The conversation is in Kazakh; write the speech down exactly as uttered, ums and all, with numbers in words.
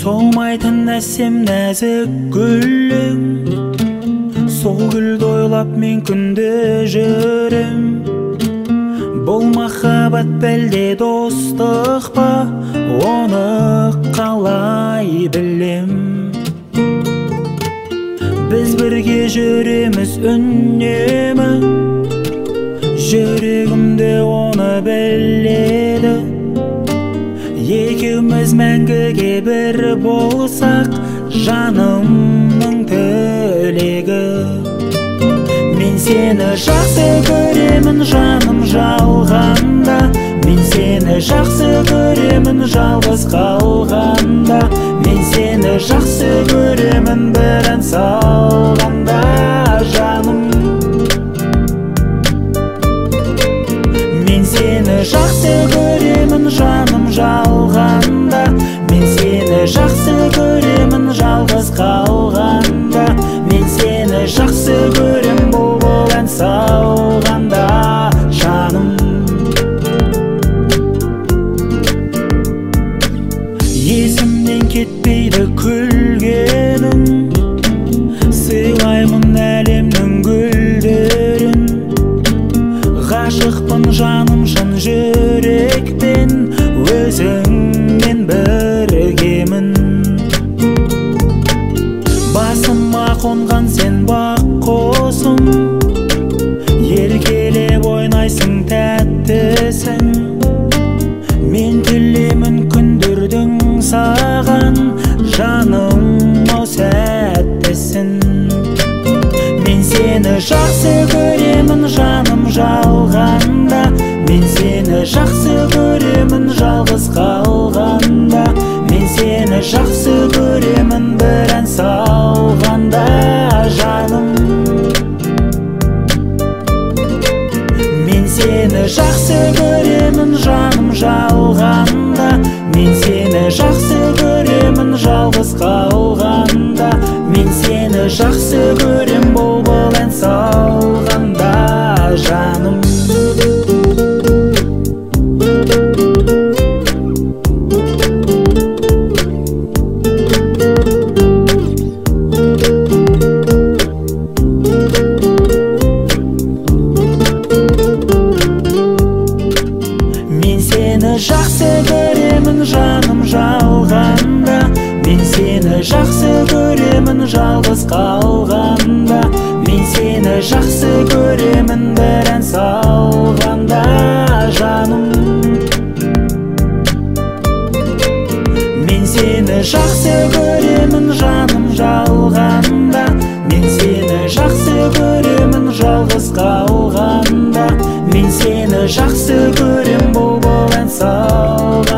солмайтын әсем нәзік гүлің, сол гүлді ойлап мен күнде жүрем. Бұл махаббат бәлде достық па, оны қалай білем. Біз бірге жүреміз үнемі, жүрегімде оны біледі. Екеуміз мәңгіге бір болсақ, жанымның тілегі. Мен сені жақсы көремін жаным жалғанда, мен сені жақсы көремін жалғыз қалғанда, мен сені жақсы көремін бір ән салғанда, жаным. Мен сені жақсы көремін жаным жалғанда, мен сені жақсы көремін жалғыз қалғанда, мен сені жақсы көрем бұл ән салғанда, жаным. Есімнен кетпейді күлгенің, сыйлаймын әлемнің гүлдерін. Ғашықпын жаным шын жүрекпен, өзіңмен біргемін. Басыма қонған сен бақ қосым, еркелеп ойнайсың тәттісің. Мен тілеймін күндердің саған, жаным ау сәттісің. Мен сені жақсы көремін жаным жалғанда, мен сені жақсы көремін жалғыз қалғанда, мен сені жақсы көремін бір ән салғанда, жаным. Мен сені жақсы көремін жаным жалғанда, мен сені жақсы көремін жалғыз қалғанда, мен сені жақсы көрем бұл ән салғанда, жаным. Мен сені жақсы көремін жаным жалғанда, мен сені жақсы көремін жалғыз қалғанда, мен сені жақсы көремін бір ән салғанда, жаным. Мен сені жақсы көремін жаным жалғанда, мен сені жақсы көремін жалғыз қалғанда, мен сені жақсы көрем бұл ән салғанда.